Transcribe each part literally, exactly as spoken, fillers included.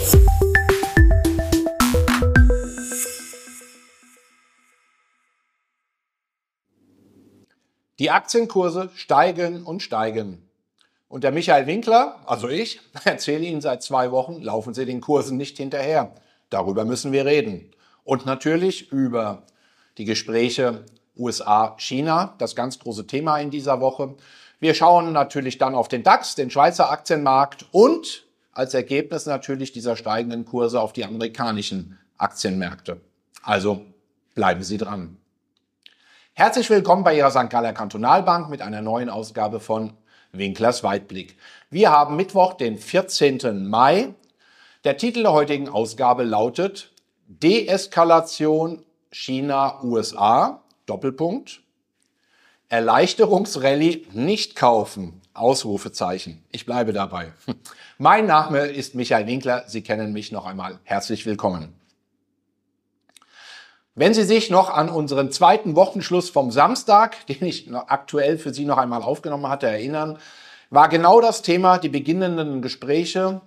Die Aktienkurse steigen und steigen. Und der Michael Winkler, also ich, erzähle Ihnen seit zwei Wochen, laufen Sie den Kursen nicht hinterher. Darüber müssen wir reden. Und natürlich über die Gespräche U S A-China, das ganz große Thema in dieser Woche. Wir schauen natürlich dann auf den DAX, den Schweizer Aktienmarkt und als Ergebnis natürlich dieser steigenden Kurse auf die amerikanischen Aktienmärkte. Also bleiben Sie dran. Herzlich willkommen bei Ihrer Sankt Galler Kantonalbank mit einer neuen Ausgabe von Winklers Weitblick. Wir haben Mittwoch, den vierzehnten Mai. Der Titel der heutigen Ausgabe lautet Deeskalation China-U S A, Doppelpunkt, Erleichterungsrallye nicht kaufen, Ausrufezeichen. Ich bleibe dabei. Mein Name ist Michael Winkler, Sie kennen mich noch einmal. Herzlich willkommen. Wenn Sie sich noch an unseren zweiten Wochenschluss vom Samstag, den ich aktuell für Sie noch einmal aufgenommen hatte, erinnern, war genau das Thema die beginnenden Gespräche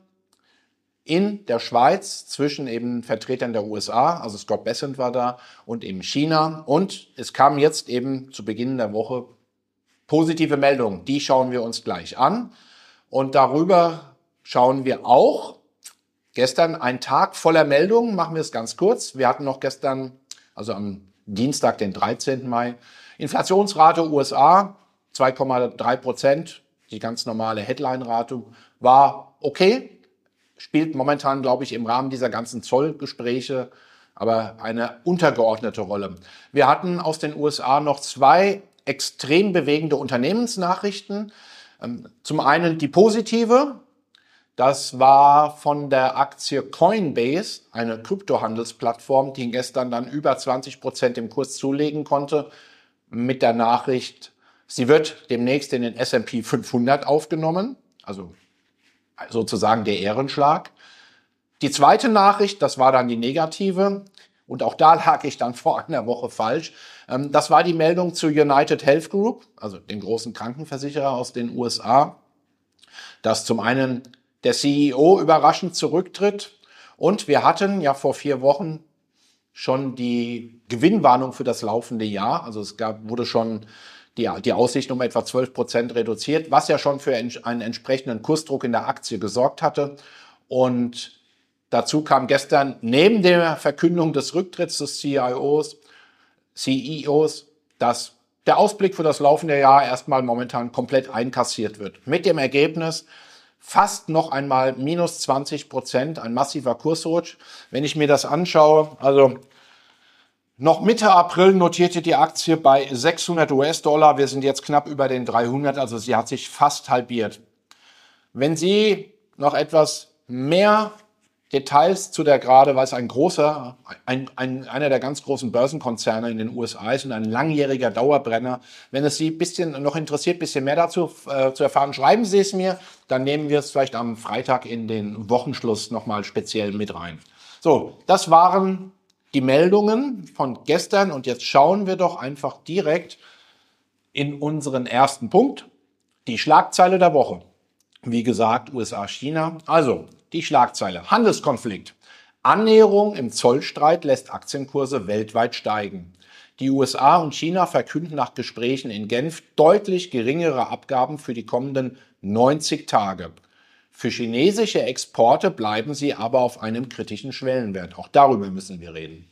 in der Schweiz zwischen eben Vertretern der U S A, also Scott Bessent war da, und eben China. Und es kam jetzt eben zu Beginn der Woche positive Meldungen. Die schauen wir uns gleich an. Und darüber schauen wir auch gestern einen Tag voller Meldungen. Machen wir es ganz kurz. Wir hatten noch gestern, also am Dienstag, den dreizehnten Mai, Inflationsrate U S A zwei Komma drei Prozent. Die ganz normale Headline-Rate war okay. Spielt momentan, glaube ich, im Rahmen dieser ganzen Zollgespräche aber eine untergeordnete Rolle. Wir hatten aus den U S A noch zwei extrem bewegende Unternehmensnachrichten. Zum einen die positive. Das war von der Aktie Coinbase, eine Kryptohandelsplattform, die gestern dann über zwanzig Prozent im Kurs zulegen konnte, mit der Nachricht, sie wird demnächst in den S und P fünfhundert aufgenommen, also sozusagen der Ehrenschlag. Die zweite Nachricht, das war dann die negative, und auch da lag ich dann vor einer Woche falsch. Das war die Meldung zu United Health Group, also dem großen Krankenversicherer aus den U S A, dass zum einen der C E O überraschend zurücktritt. Und wir hatten ja vor vier Wochen schon die Gewinnwarnung für das laufende Jahr. Also es gab, wurde schon die, die Aussicht um etwa zwölf Prozent reduziert, was ja schon für einen entsprechenden Kursdruck in der Aktie gesorgt hatte. Und dazu kam gestern neben der Verkündung des Rücktritts des C I Os, C E Os, dass der Ausblick für das laufende Jahr erstmal momentan komplett einkassiert wird. Mit dem Ergebnis, fast noch einmal minus zwanzig Prozent, ein massiver Kursrutsch. Wenn ich mir das anschaue, also noch Mitte April notierte die Aktie bei sechshundert US-Dollar. Wir sind jetzt knapp über den dreihundert, also sie hat sich fast halbiert. Wenn Sie noch etwas mehr Details zu der gerade, weil es ein großer, ein, ein, einer der ganz großen Börsenkonzerne in den U S A ist und ein langjähriger Dauerbrenner. Wenn es Sie ein bisschen noch interessiert, ein bisschen mehr dazu äh, zu erfahren, schreiben Sie es mir. Dann nehmen wir es vielleicht am Freitag in den Wochenschluss nochmal speziell mit rein. So, das waren die Meldungen von gestern und jetzt schauen wir doch einfach direkt in unseren ersten Punkt, die Schlagzeile der Woche. Wie gesagt, U S A-China. Also, die Schlagzeile. Handelskonflikt. Annäherung im Zollstreit lässt Aktienkurse weltweit steigen. Die U S A und China verkünden nach Gesprächen in Genf deutlich geringere Abgaben für die kommenden neunzig Tage. Für chinesische Exporte bleiben sie aber auf einem kritischen Schwellenwert. Auch darüber müssen wir reden.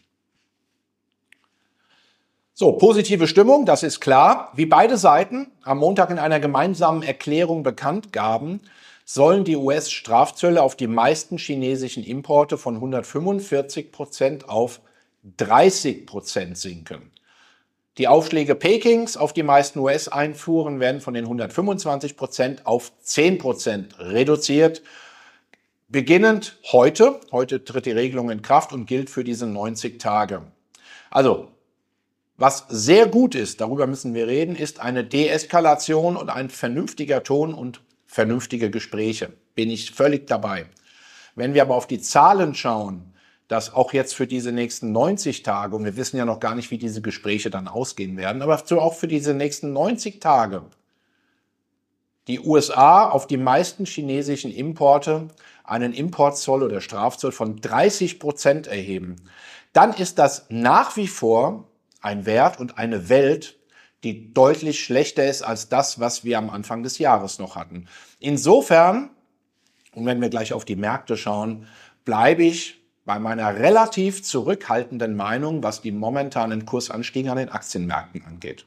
So, positive Stimmung, das ist klar. Wie beide Seiten am Montag in einer gemeinsamen Erklärung bekannt gaben, sollen die U S-Strafzölle auf die meisten chinesischen Importe von hundertfünfundvierzig Prozent auf dreißig Prozent sinken. Die Aufschläge Pekings auf die meisten U S-Einfuhren werden von den hundertfünfundzwanzig Prozent auf zehn Prozent reduziert. Beginnend heute, heute tritt die Regelung in Kraft und gilt für diese neunzig Tage. Also, was sehr gut ist, darüber müssen wir reden, ist eine Deeskalation und ein vernünftiger Ton und vernünftige Gespräche. Bin ich völlig dabei. Wenn wir aber auf die Zahlen schauen, dass auch jetzt für diese nächsten neunzig Tage, und wir wissen ja noch gar nicht, wie diese Gespräche dann ausgehen werden, aber auch für diese nächsten neunzig Tage die U S A auf die meisten chinesischen Importe einen Importzoll oder Strafzoll von dreißig Prozent erheben, dann ist das nach wie vor ein Wert und eine Welt, die deutlich schlechter ist als das, was wir am Anfang des Jahres noch hatten. Insofern, und wenn wir gleich auf die Märkte schauen, bleibe ich bei meiner relativ zurückhaltenden Meinung, was die momentanen Kursanstiege an den Aktienmärkten angeht.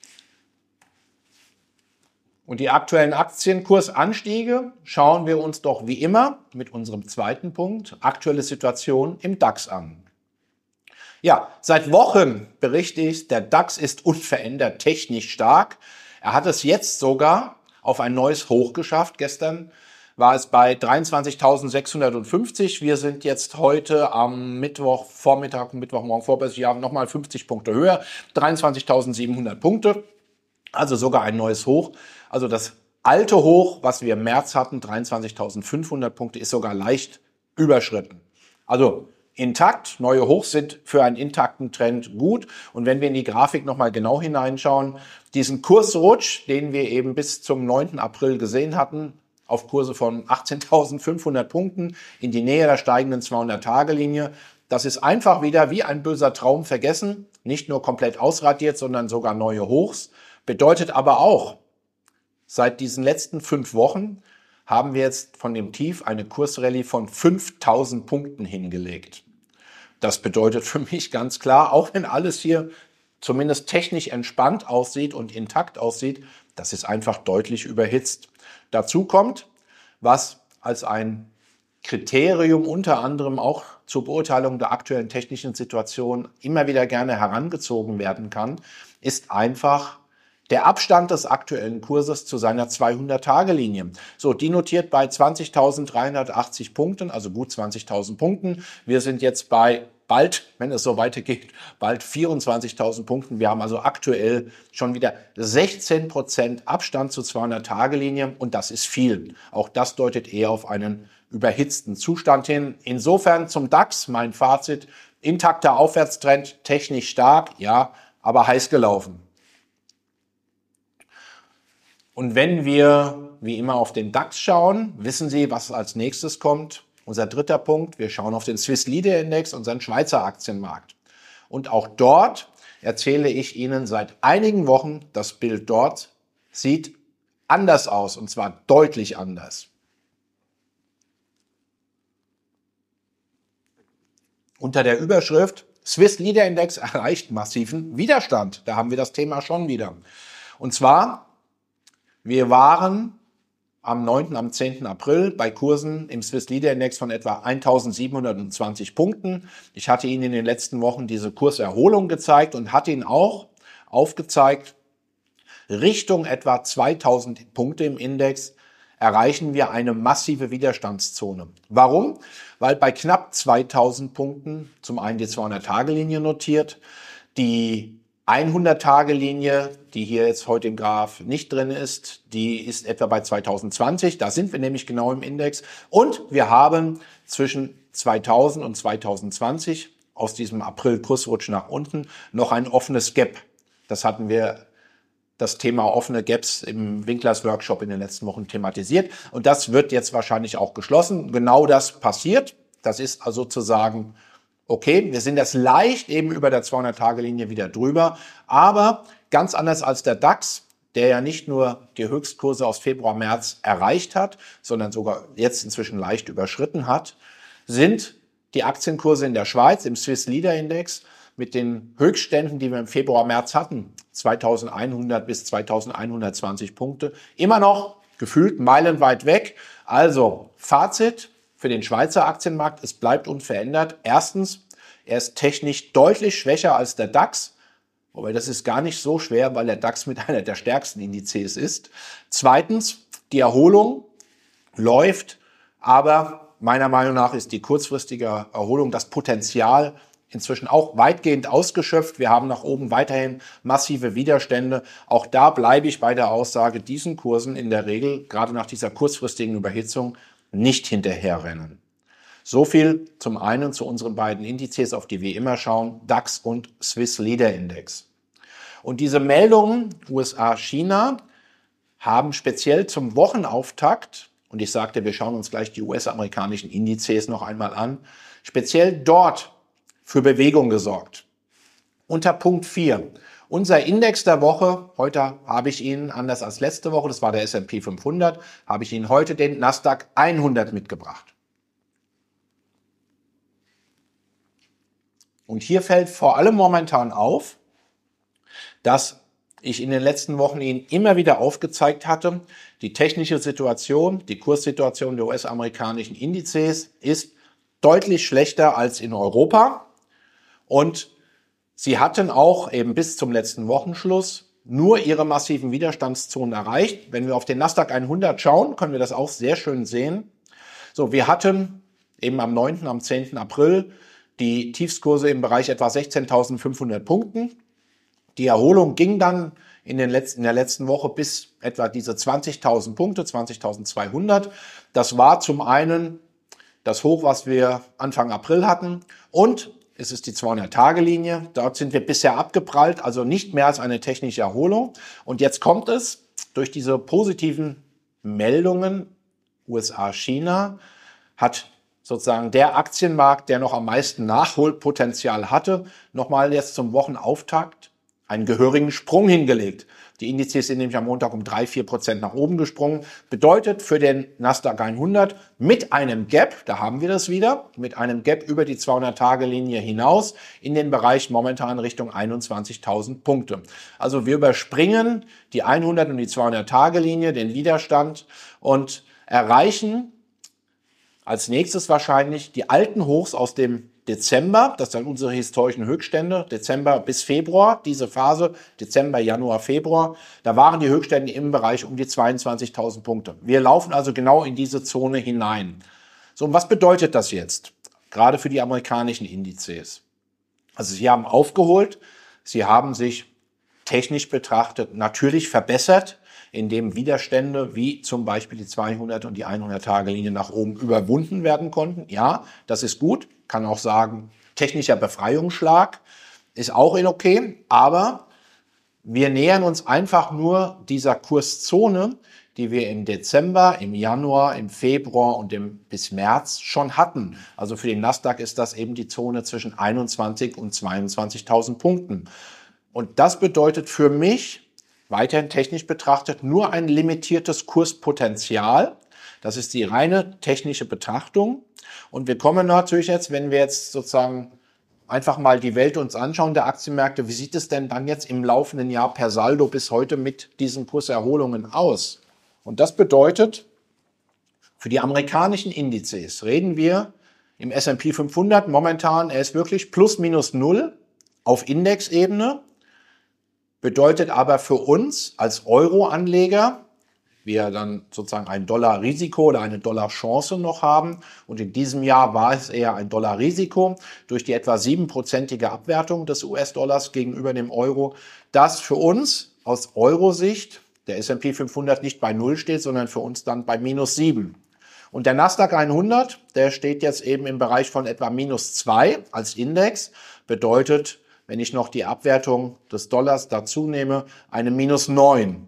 Und die aktuellen Aktienkursanstiege schauen wir uns doch wie immer mit unserem zweiten Punkt, aktuelle Situation im DAX an. Ja, seit Wochen berichte ich, der DAX ist unverändert technisch stark. Er hat es jetzt sogar auf ein neues Hoch geschafft. Gestern war es bei dreiundzwanzigtausendsechshundertfünfzig. Wir sind jetzt heute am Mittwochvormittag, Mittwochmorgen vorbörslich, ja, nochmal fünfzig Punkte höher, dreiundzwanzigtausendsiebenhundert Punkte. Also sogar ein neues Hoch. Also das alte Hoch, was wir im März hatten, dreiundzwanzigtausendfünfhundert Punkte, ist sogar leicht überschritten. Also intakt, neue Hochs sind für einen intakten Trend gut. Und wenn wir in die Grafik nochmal genau hineinschauen, diesen Kursrutsch, den wir eben bis zum neunten April gesehen hatten, auf Kurse von achtzehntausendfünfhundert Punkten in die Nähe der steigenden zweihundert-Tage-Linie, das ist einfach wieder wie ein böser Traum vergessen, nicht nur komplett ausradiert, sondern sogar neue Hochs. Bedeutet aber auch, seit diesen letzten fünf Wochen haben wir jetzt von dem Tief eine Kursrallye von fünftausend Punkten hingelegt. Das bedeutet für mich ganz klar, auch wenn alles hier zumindest technisch entspannt aussieht und intakt aussieht, das ist einfach deutlich überhitzt. Dazu kommt, was als ein Kriterium unter anderem auch zur Beurteilung der aktuellen technischen Situation immer wieder gerne herangezogen werden kann, ist einfach der Abstand des aktuellen Kurses zu seiner zweihundert-Tage-Linie. So, die notiert bei zwanzigtausenddreihundertachtzig Punkten, also gut zwanzigtausend Punkten. Wir sind jetzt bei bald, wenn es so weitergeht, bald vierundzwanzigtausend Punkten. Wir haben also aktuell schon wieder sechzehn Prozent Abstand zur zweihundert-Tage-Linie und das ist viel. Auch das deutet eher auf einen überhitzten Zustand hin. Insofern zum DAX mein Fazit, intakter Aufwärtstrend, technisch stark, ja, aber heiß gelaufen. Und wenn wir wie immer auf den DAX schauen, wissen Sie, was als nächstes kommt? Unser dritter Punkt, wir schauen auf den Swiss Leader Index, unseren Schweizer Aktienmarkt. Und auch dort erzähle ich Ihnen seit einigen Wochen, das Bild dort sieht anders aus, und zwar deutlich anders. Unter der Überschrift Swiss Leader Index erreicht massiven Widerstand. Da haben wir das Thema schon wieder. Und zwar, wir waren am neunten, am zehnten April bei Kursen im Swiss Leader Index von etwa eintausendsiebenhundertzwanzig Punkten. Ich hatte Ihnen in den letzten Wochen diese Kurserholung gezeigt und hatte Ihnen auch aufgezeigt, Richtung etwa zweitausend Punkte im Index erreichen wir eine massive Widerstandszone. Warum? Weil bei knapp zweitausend Punkten zum einen die zweihundert-Tage-Linie notiert, die hundert-Tage-Linie, die hier jetzt heute im Graph nicht drin ist, die ist etwa bei zweitausendzwanzig. Da sind wir nämlich genau im Index. Und wir haben zwischen zweitausend und zweitausendzwanzig aus diesem April-Kursrutsch nach unten noch ein offenes Gap. Das hatten wir, das Thema offene Gaps im Winklers Workshop in den letzten Wochen thematisiert. Und das wird jetzt wahrscheinlich auch geschlossen. Genau das passiert. Das ist also sozusagen okay, wir sind jetzt leicht eben über der zweihundert-Tage-Linie wieder drüber, aber ganz anders als der DAX, der ja nicht nur die Höchstkurse aus Februar, März erreicht hat, sondern sogar jetzt inzwischen leicht überschritten hat, sind die Aktienkurse in der Schweiz im Swiss Leader Index mit den Höchstständen, die wir im Februar, März hatten, zweitausendeinhundert bis zweitausendeinhundertzwanzig Punkte, immer noch gefühlt meilenweit weg. Also Fazit für den Schweizer Aktienmarkt, es bleibt unverändert. Erstens, er ist technisch deutlich schwächer als der DAX, wobei das ist gar nicht so schwer, weil der DAX mit einer der stärksten Indizes ist. Zweitens, die Erholung läuft, aber meiner Meinung nach ist die kurzfristige Erholung, das Potenzial inzwischen auch weitgehend ausgeschöpft. Wir haben nach oben weiterhin massive Widerstände. Auch da bleibe ich bei der Aussage, diesen Kursen in der Regel, gerade nach dieser kurzfristigen Überhitzung, nicht hinterherrennen. So viel zum einen zu unseren beiden Indizes, auf die wir immer schauen, DAX und Swiss Leader Index. Und diese Meldungen U S A, China haben speziell zum Wochenauftakt, und ich sagte, wir schauen uns gleich die U S-amerikanischen Indizes noch einmal an, speziell dort für Bewegung gesorgt. Unter Punkt vier. Unser Index der Woche, heute habe ich Ihnen, anders als letzte Woche, das war der S und P fünfhundert, habe ich Ihnen heute den Nasdaq hundert mitgebracht. Und hier fällt vor allem momentan auf, dass ich in den letzten Wochen Ihnen immer wieder aufgezeigt hatte, die technische Situation, die Kurssituation der U S-amerikanischen Indizes ist deutlich schlechter als in Europa. Und sie hatten auch eben bis zum letzten Wochenschluss nur ihre massiven Widerstandszonen erreicht. Wenn wir auf den Nasdaq hundert schauen, können wir das auch sehr schön sehen. So, wir hatten eben am neunten, am zehnten April die Tiefskurse im Bereich etwa sechzehntausendfünfhundert Punkten. Die Erholung ging dann in, den letzten, in der letzten Woche bis etwa diese zwanzigtausend Punkte, zwanzigtausendzweihundert. Das war zum einen das Hoch, was wir Anfang April hatten, und es ist die zweihundert-Tage-Linie. Dort sind wir bisher abgeprallt, also nicht mehr als eine technische Erholung. Und jetzt kommt es durch diese positiven Meldungen, U S A, China, hat sozusagen der Aktienmarkt, der noch am meisten Nachholpotenzial hatte, nochmal jetzt zum Wochenauftakt einen gehörigen Sprung hingelegt. Die Indizes sind nämlich am Montag um drei bis vier Prozent nach oben gesprungen. Bedeutet für den Nasdaq hundert mit einem Gap, da haben wir das wieder, mit einem Gap über die zweihundert-Tage-Linie hinaus in den Bereich momentan Richtung einundzwanzigtausend Punkte. Also wir überspringen die hundert- und die zweihundert-Tage-Linie, den Widerstand, und erreichen als nächstes wahrscheinlich die alten Hochs aus dem Dezember, das sind unsere historischen Höchststände, Dezember bis Februar, diese Phase, Dezember, Januar, Februar, da waren die Höchststände im Bereich um die zweiundzwanzigtausend Punkte. Wir laufen also genau in diese Zone hinein. So, und was bedeutet das jetzt? Gerade für die amerikanischen Indizes. Also sie haben aufgeholt, sie haben sich technisch betrachtet natürlich verbessert, indem Widerstände wie zum Beispiel die zweihundert- und die hundert-Tage-Linie nach oben überwunden werden konnten. Ja, das ist gut. Kann auch sagen, technischer Befreiungsschlag ist auch in okay. Aber wir nähern uns einfach nur dieser Kurszone, die wir im Dezember, im Januar, im Februar und im, bis März schon hatten. Also für den Nasdaq ist das eben die Zone zwischen einundzwanzig und zweiundzwanzigtausend Punkten. Und das bedeutet für mich, weiterhin technisch betrachtet, nur ein limitiertes Kurspotenzial. Das ist die reine technische Betrachtung. Und wir kommen natürlich jetzt, wenn wir jetzt sozusagen einfach mal die Welt uns anschauen, der Aktienmärkte, wie sieht es denn dann jetzt im laufenden Jahr per Saldo bis heute mit diesen Kurserholungen aus? Und das bedeutet, für die amerikanischen Indizes reden wir im S und P fünfhundert momentan, er ist wirklich plus minus null auf Indexebene. Bedeutet aber für uns als Euro-Anleger, wir dann sozusagen ein Dollar-Risiko oder eine Dollar-Chance noch haben. Und in diesem Jahr war es eher ein Dollar-Risiko durch die etwa siebenprozentige Abwertung des U S-Dollars gegenüber dem Euro, dass für uns aus Euro-Sicht der S und P fünfhundert nicht bei null steht, sondern für uns dann bei minus sieben. Und der Nasdaq hundert, der steht jetzt eben im Bereich von etwa minus zwei als Index, bedeutet, wenn ich noch die Abwertung des Dollars dazu nehme, eine minus neun.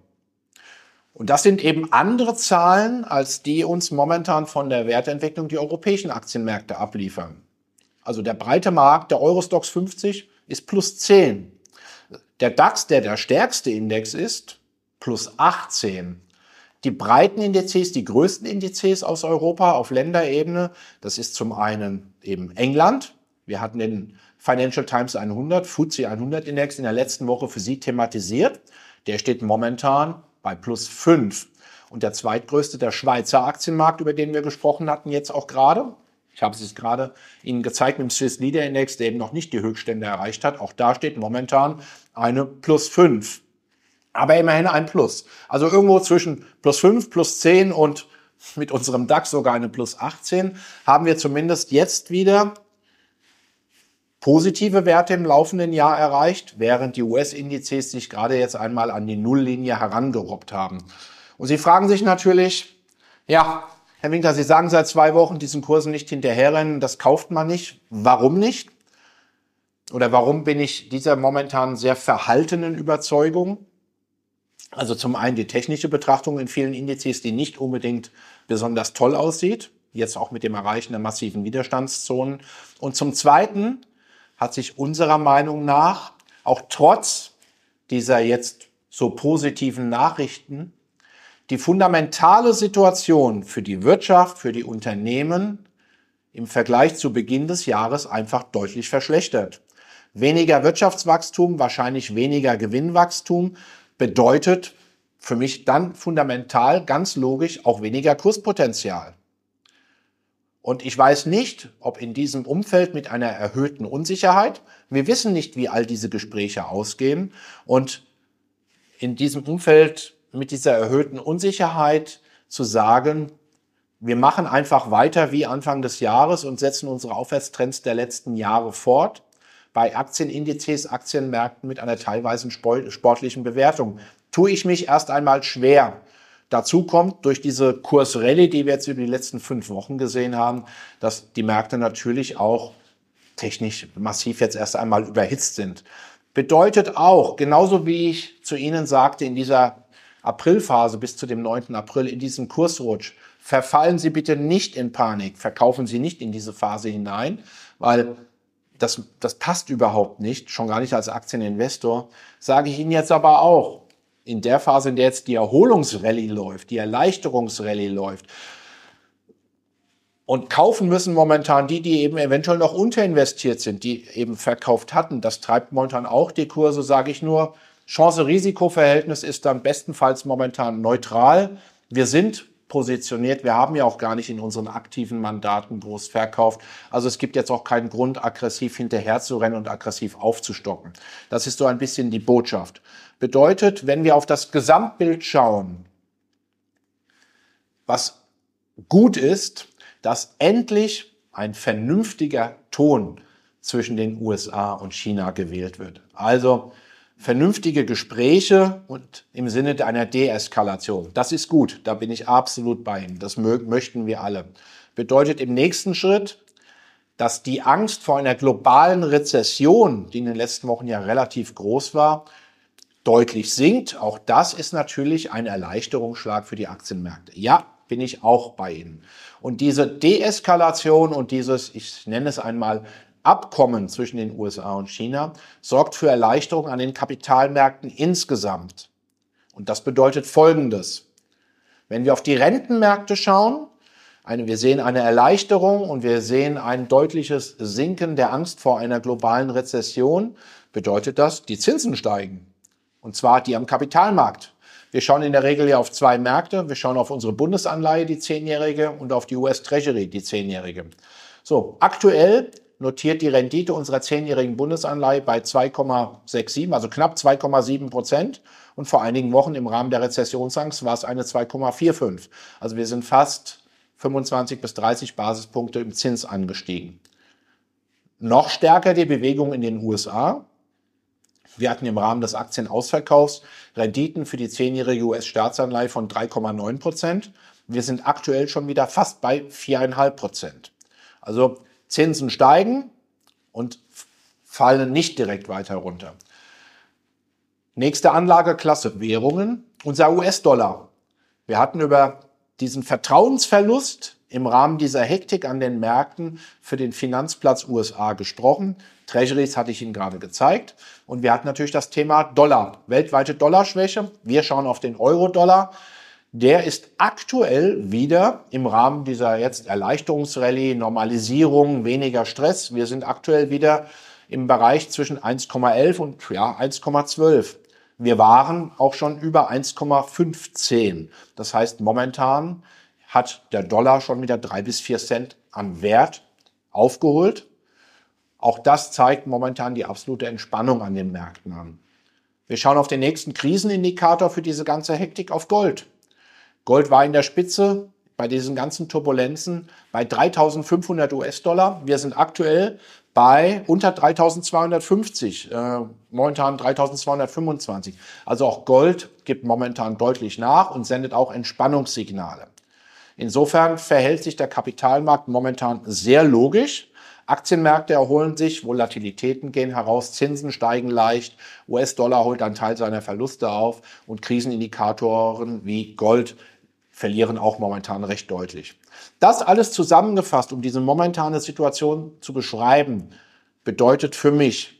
Und das sind eben andere Zahlen, als die uns momentan von der Wertentwicklung die europäischen Aktienmärkte abliefern. Also der breite Markt, der Eurostoxx fünfzig, ist plus zehn. Der DAX, der der stärkste Index ist, plus achtzehn. Die breiten Indizes, die größten Indizes aus Europa auf Länderebene, das ist zum einen eben England. Wir hatten den Financial Times hundert, F T S E hundert Index in der letzten Woche für Sie thematisiert. Der steht momentan bei plus fünf. Und der zweitgrößte, der Schweizer Aktienmarkt, über den wir gesprochen hatten, jetzt auch gerade. Ich habe es gerade Ihnen gezeigt mit dem Swiss Leader Index, der eben noch nicht die Höchststände erreicht hat. Auch da steht momentan eine plus fünf. Aber immerhin ein Plus. Also irgendwo zwischen plus fünf, plus zehn und mit unserem DAX sogar eine plus achtzehn haben wir zumindest jetzt wieder positive Werte im laufenden Jahr erreicht, während die U S-Indizes sich gerade jetzt einmal an die Nulllinie herangerobbt haben. Und Sie fragen sich natürlich, ja, Herr Winkler, Sie sagen seit zwei Wochen, diesen Kursen nicht hinterherrennen, das kauft man nicht. Warum nicht? Oder warum bin ich dieser momentan sehr verhaltenen Überzeugung? Also zum einen die technische Betrachtung in vielen Indizes, die nicht unbedingt besonders toll aussieht, jetzt auch mit dem Erreichen der massiven Widerstandszonen. Und zum Zweiten hat sich unserer Meinung nach auch trotz dieser jetzt so positiven Nachrichten die fundamentale Situation für die Wirtschaft, für die Unternehmen im Vergleich zu Beginn des Jahres einfach deutlich verschlechtert. Weniger Wirtschaftswachstum, wahrscheinlich weniger Gewinnwachstum, bedeutet für mich dann fundamental, ganz logisch, auch weniger Kurspotenzial. Und ich weiß nicht, ob in diesem Umfeld mit einer erhöhten Unsicherheit, wir wissen nicht, wie all diese Gespräche ausgehen, und in diesem Umfeld mit dieser erhöhten Unsicherheit zu sagen, wir machen einfach weiter wie Anfang des Jahres und setzen unsere Aufwärtstrends der letzten Jahre fort, bei Aktienindizes, Aktienmärkten mit einer teilweise sportlichen Bewertung, tue ich mich erst einmal schwer. Dazu kommt durch diese Kursrallye, die wir jetzt über die letzten fünf Wochen gesehen haben, dass die Märkte natürlich auch technisch massiv jetzt erst einmal überhitzt sind. Bedeutet auch, genauso wie ich zu Ihnen sagte, in dieser Aprilphase bis zu dem neunten April, in diesem Kursrutsch, verfallen Sie bitte nicht in Panik, verkaufen Sie nicht in diese Phase hinein, weil das, das passt überhaupt nicht, schon gar nicht als Aktieninvestor, sage ich Ihnen jetzt aber auch. In der Phase, in der jetzt die Erholungsrallye läuft, die Erleichterungsrallye läuft, und kaufen müssen momentan die, die eben eventuell noch unterinvestiert sind, die eben verkauft hatten. Das treibt momentan auch die Kurse, sage ich nur. Chance-Risiko-Verhältnis ist dann bestenfalls momentan neutral. Wir sind positioniert. Wir haben ja auch gar nicht in unseren aktiven Mandaten groß verkauft. Also es gibt jetzt auch keinen Grund, aggressiv hinterher zu rennen und aggressiv aufzustocken. Das ist so ein bisschen die Botschaft. Bedeutet, wenn wir auf das Gesamtbild schauen, was gut ist, dass endlich ein vernünftiger Ton zwischen den U S A und China gewählt wird. Also vernünftige Gespräche und im Sinne einer Deeskalation. Das ist gut, da bin ich absolut bei Ihnen. Das möchten wir alle. Bedeutet im nächsten Schritt, dass die Angst vor einer globalen Rezession, die in den letzten Wochen ja relativ groß war, deutlich sinkt. Auch das ist natürlich ein Erleichterungsschlag für die Aktienmärkte. Ja, bin ich auch bei Ihnen. Und diese Deeskalation und dieses, ich nenne es einmal, Abkommen zwischen den U S A und China sorgt für Erleichterung an den Kapitalmärkten insgesamt. Und das bedeutet Folgendes. Wenn wir auf die Rentenmärkte schauen, eine, wir sehen eine Erleichterung und wir sehen ein deutliches Sinken der Angst vor einer globalen Rezession, bedeutet das, die Zinsen steigen. Und zwar die am Kapitalmarkt. Wir schauen in der Regel ja auf zwei Märkte. Wir schauen auf unsere Bundesanleihe, die zehnjährige, und auf die U S Treasury, die zehnjährige. So, aktuell notiert die Rendite unserer zehnjährigen Bundesanleihe bei zwei Komma siebenundsechzig, also knapp zwei Komma sieben Prozent. Und vor einigen Wochen im Rahmen der Rezessionsangst war es eine zwei Komma fünfundvierzig. Also wir sind fast fünfundzwanzig bis dreißig Basispunkte im Zins angestiegen. Noch stärker die Bewegung in den U S A. Wir hatten im Rahmen des Aktienausverkaufs Renditen für die zehnjährige U S-Staatsanleihe von drei Komma neun Prozent. Wir sind aktuell schon wieder fast bei vier Komma fünf Prozent. Also Zinsen steigen und fallen nicht direkt weiter runter. Nächste Anlageklasse Währungen, unser U S-Dollar. Wir hatten über diesen Vertrauensverlust im Rahmen dieser Hektik an den Märkten für den Finanzplatz U S A gesprochen. Treasuries hatte ich Ihnen gerade gezeigt. Und wir hatten natürlich das Thema Dollar, weltweite Dollarschwäche. Wir schauen auf den Euro-Dollar. Der ist aktuell wieder im Rahmen dieser jetzt Erleichterungsrallye, Normalisierung, weniger Stress. Wir sind aktuell wieder im Bereich zwischen eins Komma elf und ja, eins Komma zwölf. Wir waren auch schon über eins Komma fünfzehn. Das heißt, momentan hat der Dollar schon wieder drei bis vier Cent an Wert aufgeholt. Auch das zeigt momentan die absolute Entspannung an den Märkten an. Wir schauen auf den nächsten Krisenindikator für diese ganze Hektik, auf Gold. Gold war in der Spitze bei diesen ganzen Turbulenzen bei dreitausendfünfhundert US-Dollar. Wir sind aktuell bei unter dreitausendzweihundertfünfzig, äh, momentan dreitausendzweihundertfünfundzwanzig. Also auch Gold gibt momentan deutlich nach und sendet auch Entspannungssignale. Insofern verhält sich der Kapitalmarkt momentan sehr logisch, Aktienmärkte erholen sich, Volatilitäten gehen heraus, Zinsen steigen leicht, U S-Dollar holt einen Teil seiner Verluste auf und Krisenindikatoren wie Gold verlieren auch momentan recht deutlich. Das alles zusammengefasst, um diese momentane Situation zu beschreiben, bedeutet für mich,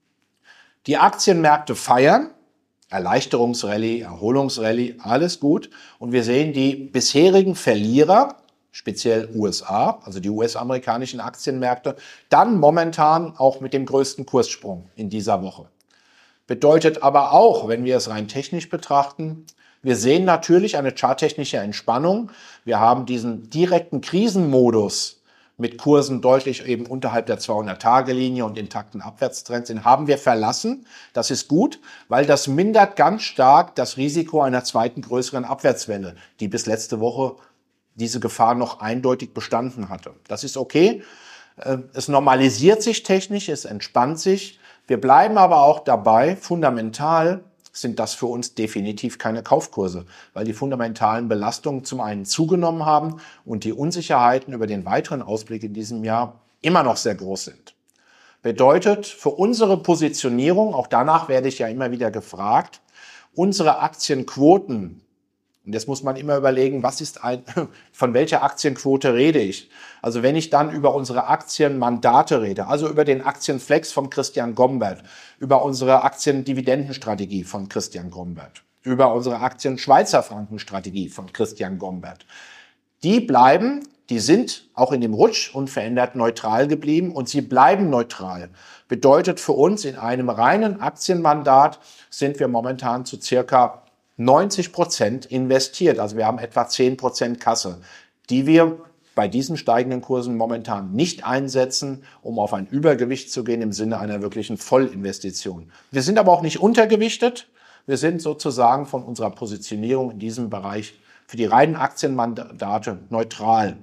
die Aktienmärkte feiern, Erleichterungsrallye, Erholungsrallye, alles gut. Und wir sehen die bisherigen Verlierer, speziell U S A, also die U S-amerikanischen Aktienmärkte, dann momentan auch mit dem größten Kurssprung in dieser Woche. Bedeutet aber auch, wenn wir es rein technisch betrachten, wir sehen natürlich eine charttechnische Entspannung. Wir haben diesen direkten Krisenmodus mit Kursen deutlich eben unterhalb der zweihundert-Tage-Linie und intakten Abwärtstrends, den haben wir verlassen. Das ist gut, weil das mindert ganz stark das Risiko einer zweiten größeren Abwärtswelle, die bis letzte Woche diese Gefahr noch eindeutig bestanden hatte. Das ist okay. Es normalisiert sich technisch, es entspannt sich. Wir bleiben aber auch dabei, fundamental sind das für uns definitiv keine Kaufkurse, weil die fundamentalen Belastungen zum einen zugenommen haben und die Unsicherheiten über den weiteren Ausblick in diesem Jahr immer noch sehr groß sind. Bedeutet für unsere Positionierung, auch danach werde ich ja immer wieder gefragt, unsere Aktienquoten, und jetzt muss man immer überlegen, was ist ein, von welcher Aktienquote rede ich? Also wenn ich dann über unsere Aktienmandate rede, also über den Aktienflex von Christian Gombert, über unsere Aktiendividendenstrategie von Christian Gombert, über unsere Aktien-Schweizer Franken-Strategie von Christian Gombert, die bleiben, die sind auch in dem Rutsch unverändert neutral geblieben und sie bleiben neutral. Bedeutet für uns, in einem reinen Aktienmandat sind wir momentan zu circa neunzig Prozent investiert. Also wir haben etwa zehn Prozent Kasse, die wir bei diesen steigenden Kursen momentan nicht einsetzen, um auf ein Übergewicht zu gehen im Sinne einer wirklichen Vollinvestition. Wir sind aber auch nicht untergewichtet. Wir sind sozusagen von unserer Positionierung in diesem Bereich für die reinen Aktienmandate neutral.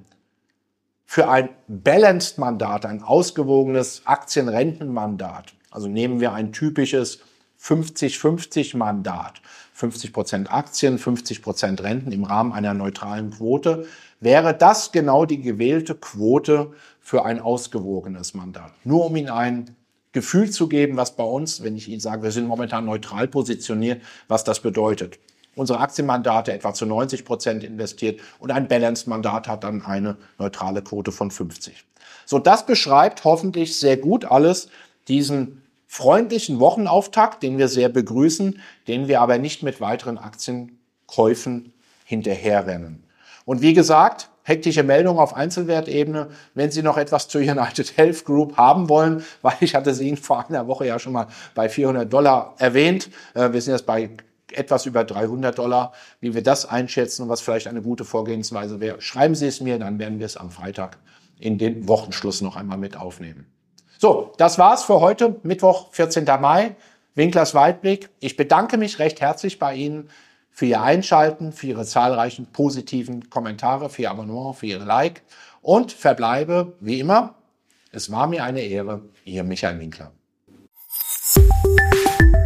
Für ein Balanced-Mandat, ein ausgewogenes Aktienrentenmandat, also nehmen wir ein typisches fünfzig fünfzig Mandat, fünfzig Prozent Aktien, fünfzig Prozent Renten im Rahmen einer neutralen Quote, wäre das genau die gewählte Quote für ein ausgewogenes Mandat. Nur um Ihnen ein Gefühl zu geben, was bei uns, wenn ich Ihnen sage, wir sind momentan neutral positioniert, was das bedeutet. Unsere Aktienmandate etwa zu neunzig Prozent investiert und ein Balanced-Mandat hat dann eine neutrale Quote von fünfzig. So, das beschreibt hoffentlich sehr gut alles diesen freundlichen Wochenauftakt, den wir sehr begrüßen, den wir aber nicht mit weiteren Aktienkäufen hinterherrennen. Und wie gesagt, hektische Meldung auf Einzelwertebene, wenn Sie noch etwas zur United Health Group haben wollen, weil ich hatte sie Ihnen vor einer Woche ja schon mal bei vierhundert Dollar erwähnt. Wir sind jetzt bei etwas über dreihundert Dollar, wie wir das einschätzen und was vielleicht eine gute Vorgehensweise wäre. Schreiben Sie es mir, dann werden wir es am Freitag in den Wochenschluss noch einmal mit aufnehmen. So, das war's für heute, Mittwoch, vierzehnten Mai, Winklers Weitblick. Ich bedanke mich recht herzlich bei Ihnen für Ihr Einschalten, für Ihre zahlreichen positiven Kommentare, für Ihr Abonnement, für Ihre Like und verbleibe, wie immer, es war mir eine Ehre, Ihr Michael Winkler.